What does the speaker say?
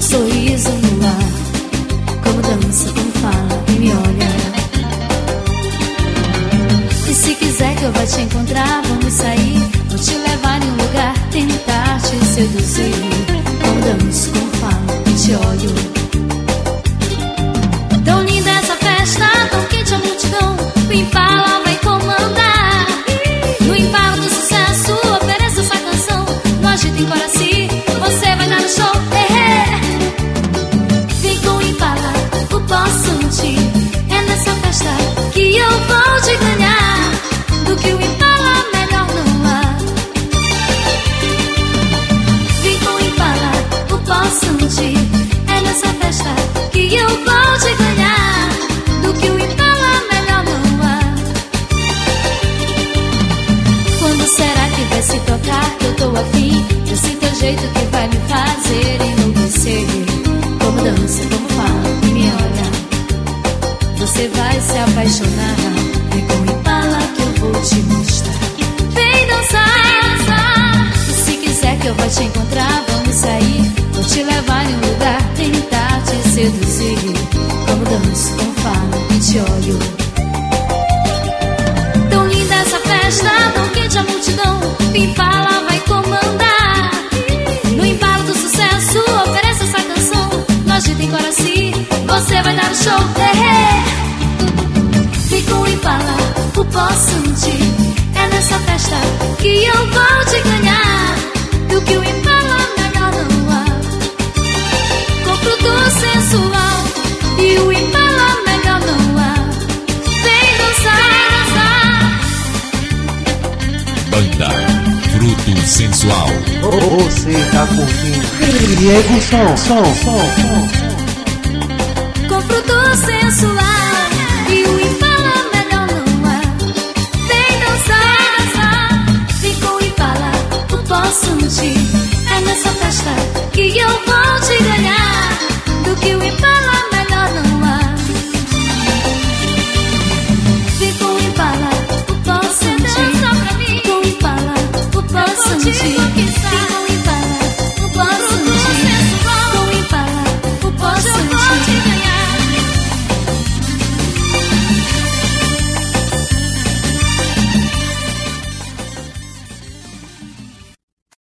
sorriso no ar, como dança, como fala e me olha. E se quiser que eu vá te encontrar, vamos sair, vou te levar em um lugar, tentar te seduzir. Como danço, como falo e te olho. Tão linda essa festa, tão quente a multidão, o Impala vai comandar. No embalo do sucesso, ofereça essa canção, no agito em Coraci, você vai dar no show. Vem com o Impala, o possante, é nessa festa que eu vou te ganhar. Do que o Impala, melhor não há. Vem com o Impala, o possante, é nessa festa que eu vou te ganhar. Do que o Impala, melhor não há. Quando será que vai se tocar que eu tô afim? Desse teu jeito que vai me fazer enlouquecer. Como dança, como fala e me olha, você vai se apaixonar. Vem com o Impala que eu vou te mostrar. Vem dançar. E se quiser que eu vá te encontrar, vamos sair, vou te levar em um lugar, tentar te seduzir. Como danço, como falo e te olho. Tão linda essa festa, tão quente a multidão, o Impala vai comandar. No embalo do sucesso, ofereça essa canção, no agito em Coraci, você vai dar o show. Vem com o Impala, o possante, é nessa festa que eu vou te ganhar. Do que o Impala, melhor não há. Com fruto sensual e o Impala, melhor não há. Vem dançar. Banda Fruto Sensual. Você tá curtindo Diego Som. Com fruto sensual e o Impala, melhor não há. Vem dançar. Vem com o Impala, o possante, é nessa festa que eu vou te ganhar. Do que o Impala, melhor não há. Vem com o Impala, o possante, com o Impala, o possante,